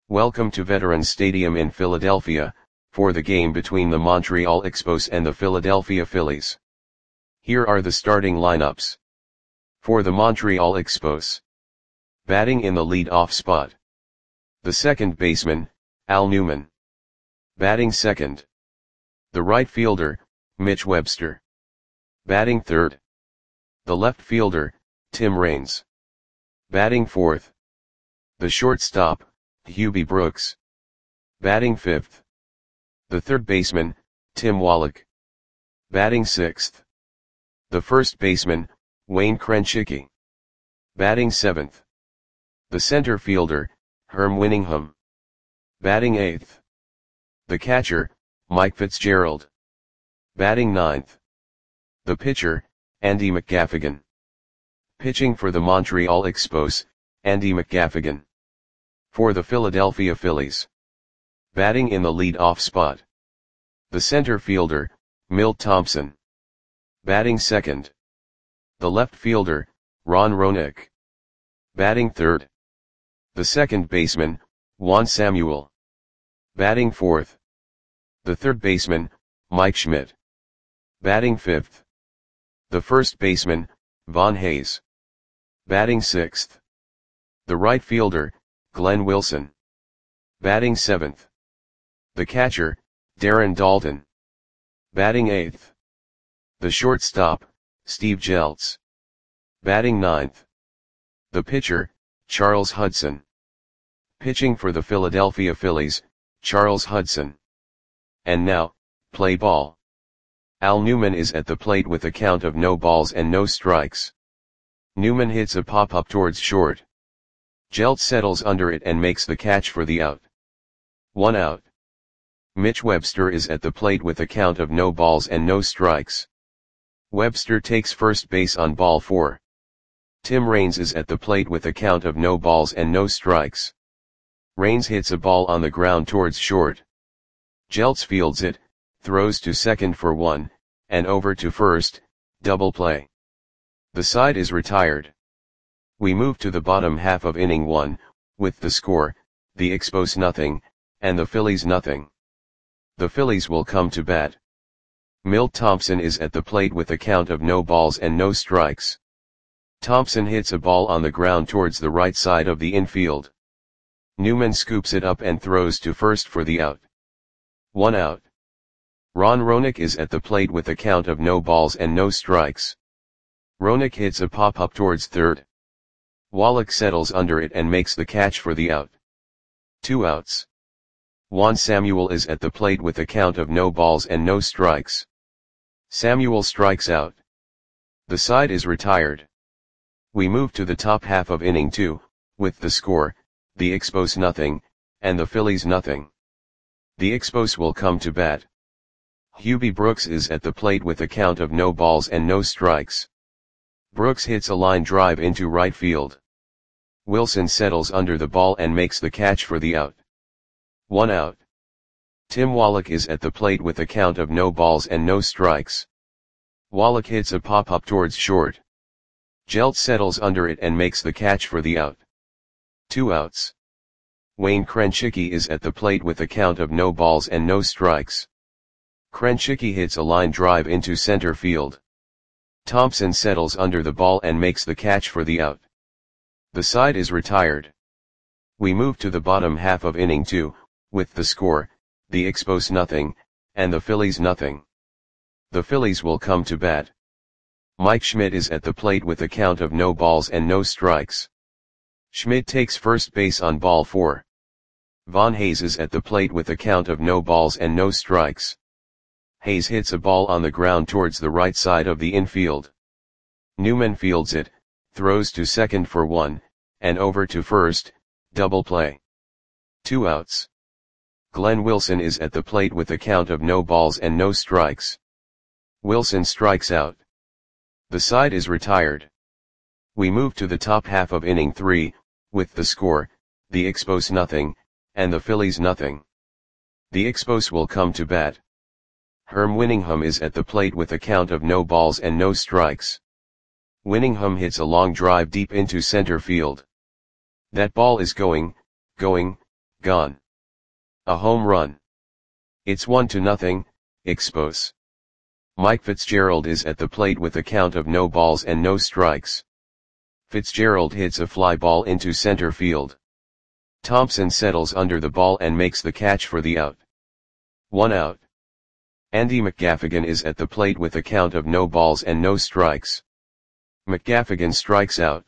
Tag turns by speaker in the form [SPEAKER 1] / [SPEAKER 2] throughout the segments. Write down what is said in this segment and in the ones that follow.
[SPEAKER 1] Welcome to Veterans Stadium in Philadelphia, for the game between the Montreal Expos and the Philadelphia Phillies. Here are the starting lineups. For the Montreal Expos. Batting in the lead-off spot. The second baseman, Al Newman. Batting second. The right fielder, Mitch Webster. Batting third. The left fielder, Tim Raines. Batting fourth. The shortstop, Hubie Brooks. Batting fifth. The third baseman, Tim Wallach. Batting sixth. The first baseman, Wayne Krenchicki. Batting seventh. The center fielder, Herm Winningham. Batting eighth. The catcher, Mike Fitzgerald. Batting ninth. The pitcher, Andy McGaffigan. Pitching for the Montreal Expos, Andy McGaffigan. For the Philadelphia Phillies. Batting in the lead-off spot. The center fielder, Milt Thompson. Batting second. The left fielder, Ron Roenick. Batting third. The second baseman, Juan Samuel. Batting fourth. The third baseman, Mike Schmidt. Batting fifth. The first baseman, Von Hayes. Batting sixth. The right fielder, Glenn Wilson. Batting seventh. The catcher, Darren Daulton. Batting eighth. The shortstop, Steve Jeltz. Batting ninth. The pitcher, Charles Hudson. Pitching for the Philadelphia Phillies, Charles Hudson. And now, play ball. Al Newman is at the plate with a count of no balls and no strikes. Newman hits a pop-up towards short. Jeltz settles under it and makes the catch for the out. 1 out. Mitch Webster is at the plate with a count of no balls and no strikes. Webster takes first base on ball 4. Tim Raines is at the plate with a count of no balls and no strikes. Raines hits a ball on the ground towards short. Jeltz fields it, throws to second for 1, and over to first, double play. The side is retired. We move to the bottom half of inning 1, with the score, the Expos nothing, and the Phillies nothing. The Phillies will come to bat. Milt Thompson is at the plate with a count of no balls and no strikes. Thompson hits a ball on the ground towards the right side of the infield. Newman scoops it up and throws to first for the out. 1 out. Ron Roenick is at the plate with a count of no balls and no strikes. Roenick hits a pop-up towards third. Wallach settles under it and makes the catch for the out. 2 outs. Juan Samuel is at the plate with a count of no balls and no strikes. Samuel strikes out. The side is retired. We move to the top half of inning 2, with the score, the Expos nothing, and the Phillies nothing. The Expos will come to bat. Hubie Brooks is at the plate with a count of no balls and no strikes. Brooks hits a line drive into right field. Wilson settles under the ball and makes the catch for the out. 1 out. Tim Wallach is at the plate with a count of no balls and no strikes. Wallach hits a pop-up towards short. Jeltz settles under it and makes the catch for the out. 2 outs. Wayne Krenchicki is at the plate with a count of no balls and no strikes. Krenchicki hits a line drive into center field. Thompson settles under the ball and makes the catch for the out. The side is retired. We move to the bottom half of inning 2, with the score, the Expos nothing, and the Phillies nothing. The Phillies will come to bat. Mike Schmidt is at the plate with a count of no balls and no strikes. Schmidt takes first base on ball 4. Von Hayes is at the plate with a count of no balls and no strikes. Hayes hits a ball on the ground towards the right side of the infield. Newman fields it, throws to second for 1, and over to first, double play. 2 outs. Glenn Wilson is at the plate with a count of no balls and no strikes. Wilson strikes out. The side is retired. We move to the top half of inning 3, with the score, the Expos nothing, and the Phillies nothing. The Expos will come to bat. Herm Winningham is at the plate with a count of no balls and no strikes. Winningham hits a long drive deep into center field. That ball is going, Gone. A home run. It's 1-0, Expos. Mike Fitzgerald is at the plate with a count of no balls and no strikes. Fitzgerald hits a fly ball into center field. Thompson settles under the ball and makes the catch for the out. 1 out. Andy McGaffigan is at the plate with a count of no balls and no strikes. McGaffigan strikes out.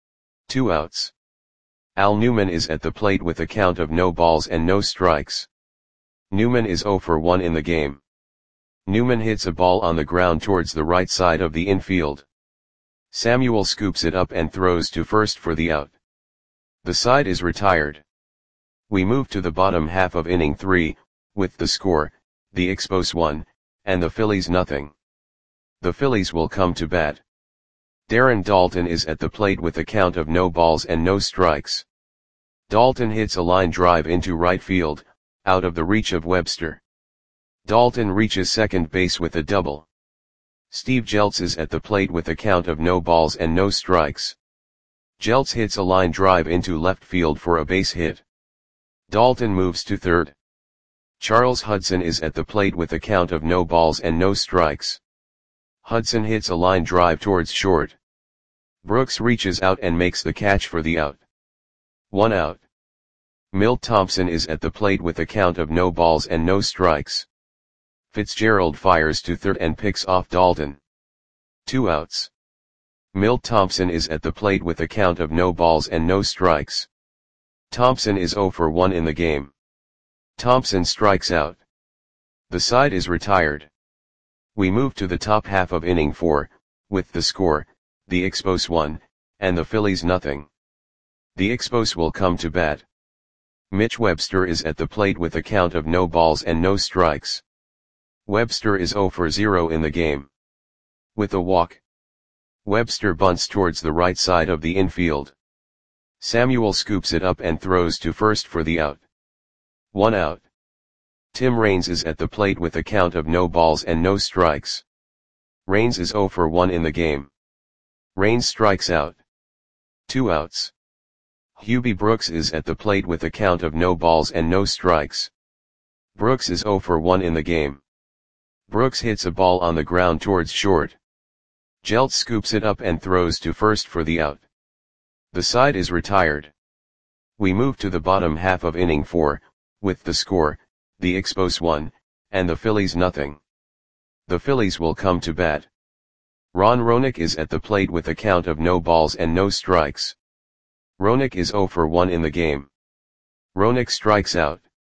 [SPEAKER 1] 2 outs. Al Newman is at the plate with a count of no balls and no strikes. Newman is 0 for 1 in the game. Newman hits a ball on the ground towards the right side of the infield. Samuel scoops it up and throws to first for the out. The side is retired. We move to the bottom half of inning 3, with the score, the Expos 1, and the Phillies nothing. The Phillies will come to bat. Darren Daulton is at the plate with a count of no balls and no strikes. Daulton hits a line drive into right field, out of the reach of Webster. Daulton reaches second base with a double. Steve Jeltz is at the plate with a count of no balls and no strikes. Jeltz hits a line drive into left field for a base hit. Daulton moves to third. Charles Hudson is at the plate with a count of no balls and no strikes. Hudson hits a line drive towards short. Brooks reaches out and makes the catch for the out. 1 out. Milt Thompson is at the plate with a count of no balls and no strikes. Fitzgerald fires to third and picks off Daulton. 2 outs. Milt Thompson is at the plate with a count of no balls and no strikes. Thompson is 0 for 1 in the game. Thompson strikes out. The side is retired. We move to the top half of inning 4, with the score, the Expos 1, and the Phillies nothing. The Expos will come to bat. Mitch Webster is at the plate with a count of no balls and no strikes. Webster is 0 for 0 in the game. With a walk. Webster bunts towards the right side of the infield. Samuel scoops it up and throws to first for the out. 1 out. Tim Raines is at the plate with a count of no balls and no strikes. Raines is 0 for 1 in the game. Raines strikes out. 2 outs. Hubie Brooks is at the plate with a count of no balls and no strikes. Brooks is 0 for 1 in the game. Brooks hits a ball on the ground towards short. Jeltz scoops it up and throws to first for the out. The side is retired. We move to the bottom half of inning 4, with the score, the Expos 1, and the Phillies nothing. The Phillies will come to bat. Ron Roenick is at the plate with a count of no balls and no strikes. Roenick is 0 for 1 in the game. Roenick strikes out.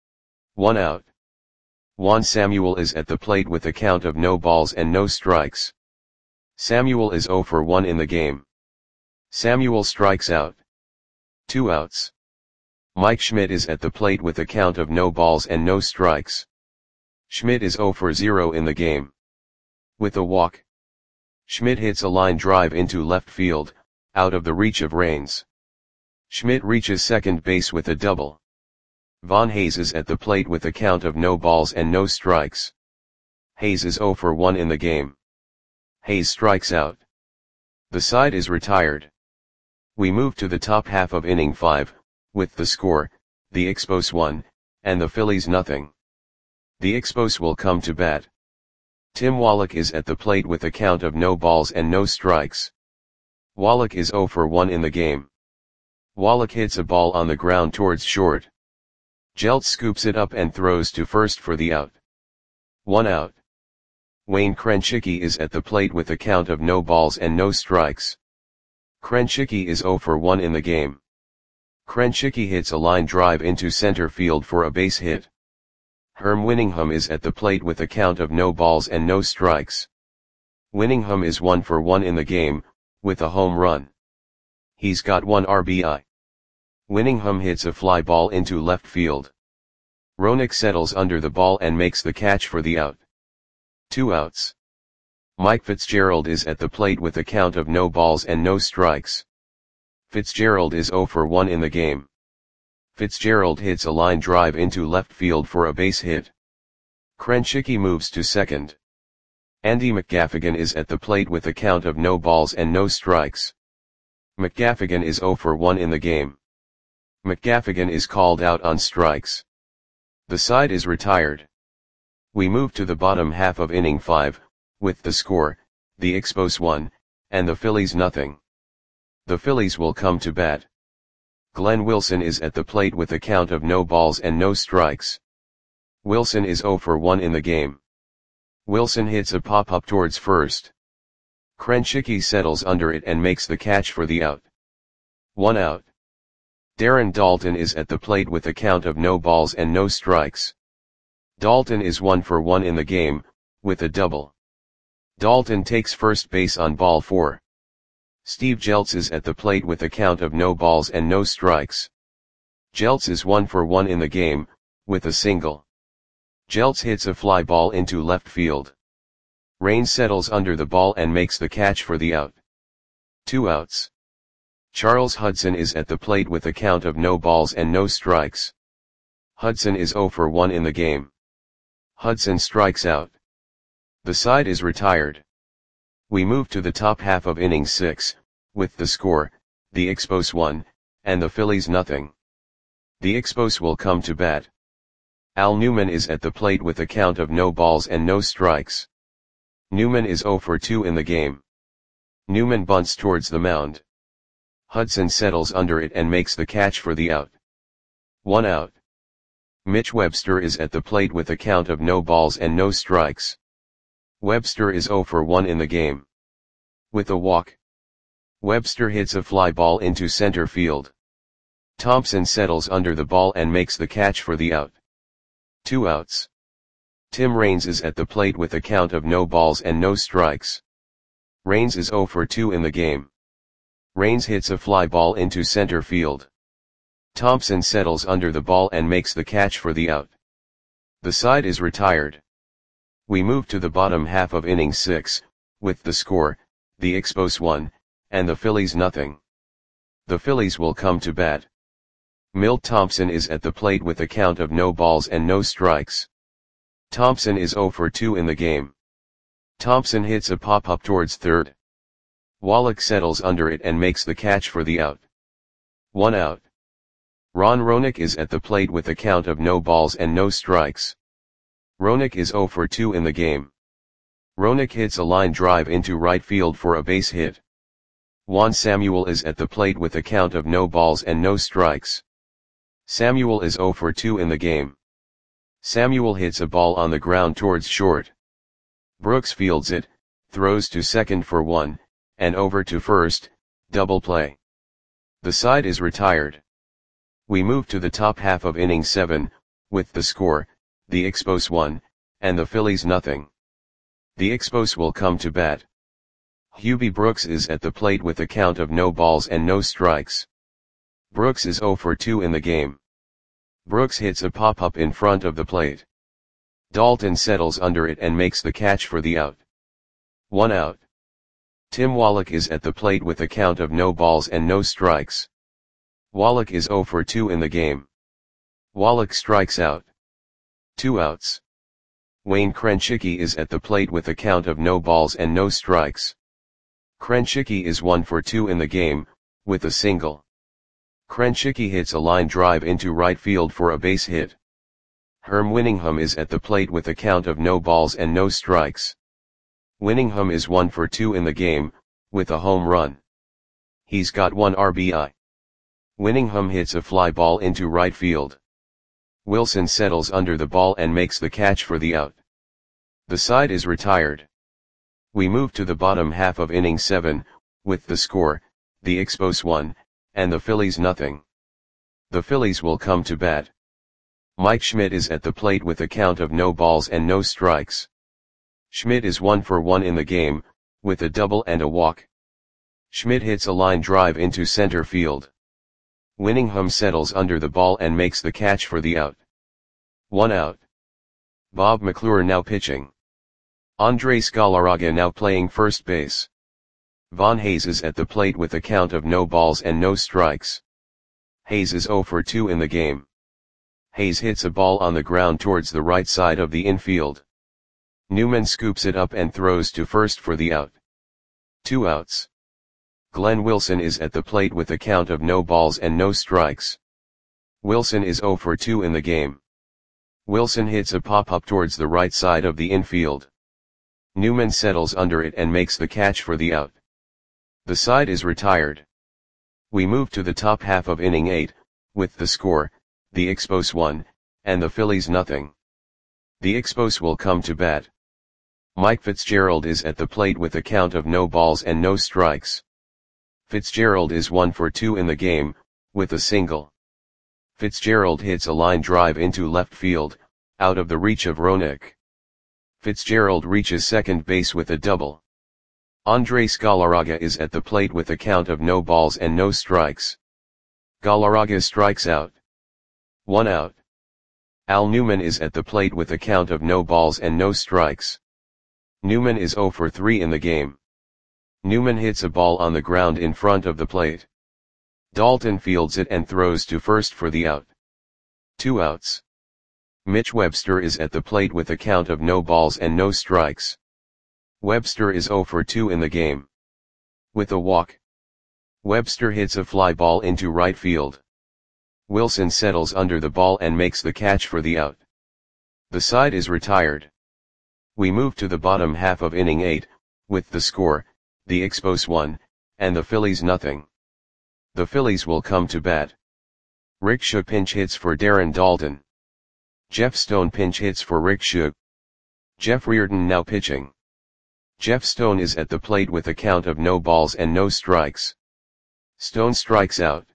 [SPEAKER 1] 1 out. Juan Samuel is at the plate with a count of no balls and no strikes. Samuel is 0 for 1 in the game. Samuel strikes out. 2 outs. Mike Schmidt is at the plate with a count of no balls and no strikes. Schmidt is 0 for 0 in the game. With a walk. Schmidt hits a line drive into left field, out of the reach of Raines. Schmidt reaches second base with a double. Von Hayes is at the plate with a count of no balls and no strikes. Hayes is 0 for 1 in the game. Hayes strikes out. The side is retired. We move to the top half of inning 5, with the score, the Expos 1, and the Phillies nothing. The Expos will come to bat. Tim Wallach is at the plate with a count of no balls and no strikes. Wallach is 0 for 1 in the game. Wallach hits a ball on the ground towards short. Jeltz scoops it up and throws to first for the out. 1 out. Wayne Krenchicki is at the plate with a count of no balls and no strikes. Krenchicki is 0 for 1 in the game. Krenchicki hits a line drive into center field for a base hit. Herm Winningham is at the plate with a count of no balls and no strikes. Winningham is 1 for 1 in the game, with a home run. He's got 1 RBI. Winningham hits a fly ball into left field. Roenick settles under the ball and makes the catch for the out. 2 outs. Mike Fitzgerald is at the plate with a count of no balls and no strikes. Fitzgerald is 0 for 1 in the game. Fitzgerald hits a line drive into left field for a base hit. Krenchicki moves to second. Andy McGaffigan is at the plate with a count of no balls and no strikes. McGaffigan is 0 for 1 in the game. McGaffigan is called out on strikes. The side is retired. We move to the bottom half of inning 5, with the score, the Expos 1, and the Phillies nothing. The Phillies will come to bat. Glenn Wilson is at the plate with a count of no balls and no strikes. Wilson is 0 for 1 in the game. Wilson hits a pop-up towards first. Krenshicky settles under it and makes the catch for the out. 1 out. Darren Daulton is at the plate with a count of no balls and no strikes. Daulton is 1 for 1 in the game, with a double. Daulton takes first base on ball 4. Steve Jeltz is at the plate with a count of no balls and no strikes. Jeltz is 1 for 1 in the game, with a single. Jeltz hits a fly ball into left field. Raines settles under the ball and makes the catch for the out. 2 outs. Charles Hudson is at the plate with a count of no balls and no strikes. Hudson is 0 for 1 in the game. Hudson strikes out. The side is retired. We move to the top half of inning 6, with the score, the Expos 1, and the Phillies nothing. The Expos will come to bat. Al Newman is at the plate with a count of no balls and no strikes. Newman is 0 for 2 in the game. Newman bunts towards the mound. Hudson settles under it and makes the catch for the out. 1 out. Mitch Webster is at the plate with a count of no balls and no strikes. Webster is 0 for 1 in the game. With a walk. Webster hits a fly ball into center field. Thompson settles under the ball and makes the catch for the out. 2 outs. Tim Raines is at the plate with a count of no balls and no strikes. Raines is 0 for 2 in the game. Raines hits a fly ball into center field. Thompson settles under the ball and makes the catch for the out. The side is retired. We move to the bottom half of inning 6, with the score, the Expos 1, and the Phillies nothing. The Phillies will come to bat. Milt Thompson is at the plate with a count of no balls and no strikes. Thompson is 0 for 2 in the game. Thompson hits a pop-up towards third. Wallach settles under it and makes the catch for the out. 1 out. Ron Roenick is at the plate with a count of no balls and no strikes. Roenick is 0 for 2 in the game. Roenick hits a line drive into right field for a base hit. Juan Samuel is at the plate with a count of no balls and no strikes. Samuel is 0 for 2 in the game. Samuel hits a ball on the ground towards short. Brooks fields it, throws to second for 1, and over to first, double play. The side is retired. We move to the top half of inning 7, with the score, the Expos 1, and the Phillies nothing. The Expos will come to bat. Hubie Brooks is at the plate with a count of no balls and no strikes. Brooks is 0 for 2 in the game. Brooks hits a pop-up in front of the plate. Daulton settles under it and makes the catch for the out. 1 out. Tim Wallach is at the plate with a count of no balls and no strikes. Wallach is 0 for 2 in the game. Wallach strikes out. 2 outs. Wayne Krenshicky is at the plate with a count of no balls and no strikes. Krenshicky is 1 for 2 in the game, with a single. Krenshicky hits a line drive into right field for a base hit. Herm Winningham is at the plate with a count of no balls and no strikes. Winningham is 1 for 2 in the game, with a home run. He's got 1 RBI. Winningham hits a fly ball into right field. Wilson settles under the ball and makes the catch for the out. The side is retired. We move to the bottom half of inning 7, with the score, the Expos 1, and the Phillies nothing. The Phillies will come to bat. Mike Schmidt is at the plate with a count of no balls and no strikes. Schmidt is 1 for 1 in the game, with a double and a walk. Schmidt hits a line drive into center field. Winningham settles under the ball and makes the catch for the out. 1 out. Bob McClure now pitching. Andres Galarraga now playing first base. Von Hayes is at the plate with a count of no balls and no strikes. Hayes is 0 for 2 in the game. Hayes hits a ball on the ground towards the right side of the infield. Newman scoops it up and throws to first for the out. 2 outs. Glenn Wilson is at the plate with a count of no balls and no strikes. Wilson is 0 for 2 in the game. Wilson hits a pop-up towards the right side of the infield. Newman settles under it and makes the catch for the out. The side is retired. We move to the top half of inning 8, with the score, the Expos 1, and the Phillies nothing. The Expos will come to bat. Mike Fitzgerald is at the plate with a count of no balls and no strikes. Fitzgerald is 1 for 2 in the game, with a single. Fitzgerald hits a line drive into left field, out of the reach of Roenick. Fitzgerald reaches second base with a double. Andres Galarraga is at the plate with a count of no balls and no strikes. Galarraga strikes out. 1 out. Al Newman is at the plate with a count of no balls and no strikes. Newman is 0 for 3 in the game. Newman hits a ball on the ground in front of the plate. Dalton fields it and throws to first for the out. 2 outs. Mitch Webster is at the plate with a count of no balls and no strikes. Webster is 0 for 2 in the game. With a walk, Webster hits a fly ball into right field. Wilson settles under the ball and makes the catch for the out. The side is retired. We move to the bottom half of inning 8, with the score, the Expos 1, and the Phillies nothing. The Phillies will come to bat. Rick Shue pinch hits for Darren Daulton. Jeff Stone pinch hits for Rick Shue. Jeff Reardon now pitching. Jeff Stone is at the plate with a count of no balls and no strikes. Stone strikes out.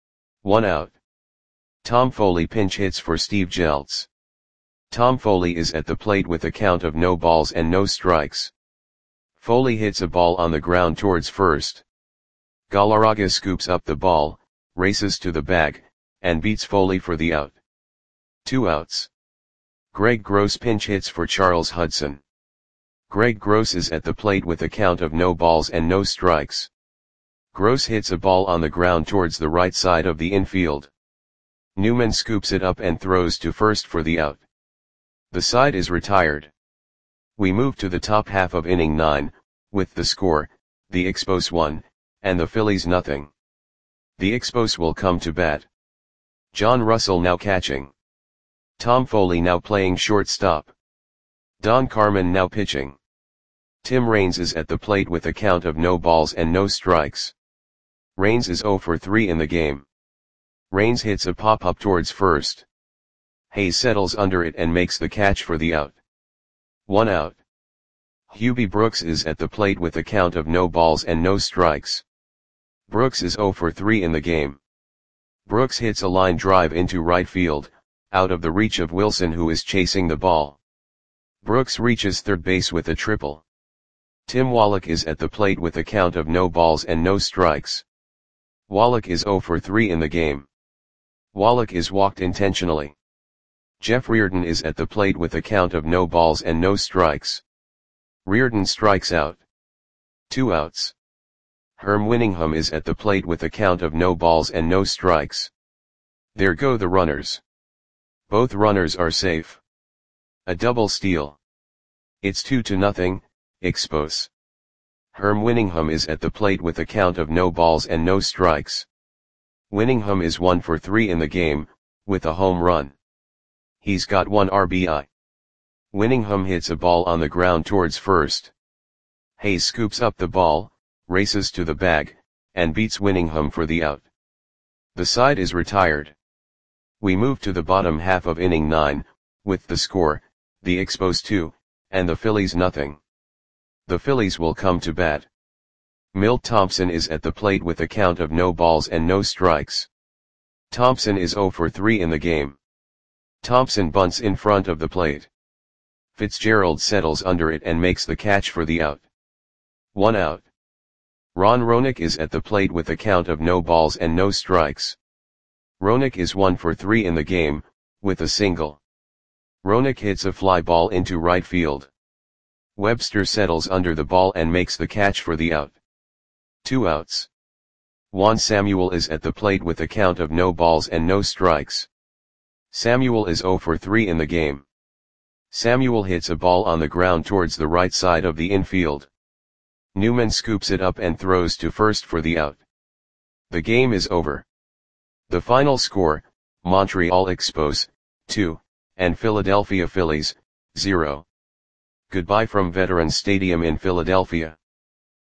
[SPEAKER 1] 1 out. Tom Foley pinch hits for Steve Jeltz. Tom Foley is at the plate with a count of no balls and no strikes. Foley hits a ball on the ground towards first. Galarraga scoops up the ball, races to the bag, and beats Foley for the out. 2 outs. Greg Gross pinch hits for Charles Hudson. Greg Gross is at the plate with a count of no balls and no strikes. Gross hits a ball on the ground towards the right side of the infield. Newman scoops it up and throws to first for the out. The side is retired. We move to the top half of inning 9, with the score, the Expos 1, and the Phillies nothing. The Expos will come to bat. John Russell now catching. Tom Foley now playing shortstop. Don Carmen now pitching. Tim Raines is at the plate with a count of no balls and no strikes. Raines is 0 for 3 in the game. Raines hits a pop-up towards first. Hayes settles under it and makes the catch for the out. 1 out. Hubie Brooks is at the plate with a count of no balls and no strikes. Brooks is 0 for 3 in the game. Brooks hits a line drive into right field, out of the reach of Wilson who is chasing the ball. Brooks reaches third base with a triple. Tim Wallach is at the plate with a count of no balls and no strikes. Wallach is 0 for 3 in the game. Wallach is walked intentionally. Jeff Reardon is at the plate with a count of no balls and no strikes. Reardon strikes out. 2 outs. Herm Winningham is at the plate with a count of no balls and no strikes. There go the runners. Both runners are safe. A double steal. It's 2-0, Expos. Herm Winningham is at the plate with a count of no balls and no strikes. Winningham is 1 for 3 in the game, with a home run. He's got 1 RBI. Winningham hits a ball on the ground towards first. Hayes scoops up the ball, races to the bag, and beats Winningham for the out. The side is retired. We move to the bottom half of inning 9, with the score, the Expos 2, and the Phillies nothing. The Phillies will come to bat. Milt Thompson is at the plate with a count of no balls and no strikes. Thompson is 0 for 3 in the game. Thompson bunts in front of the plate. Fitzgerald settles under it and makes the catch for the out. 1 out. Ron Roenick is at the plate with a count of no balls and no strikes. Roenick is 1 for 3 in the game, with a single. Roenick hits a fly ball into right field. Webster settles under the ball and makes the catch for the out. 2 outs. Juan Samuel is at the plate with a count of no balls and no strikes. Samuel is 0 for 3 in the game. Samuel hits a ball on the ground towards the right side of the infield. Newman scoops it up and throws to first for the out. The game is over. The final score, Montreal Expos, 2, and Philadelphia Phillies, 0. Goodbye from Veterans Stadium in Philadelphia.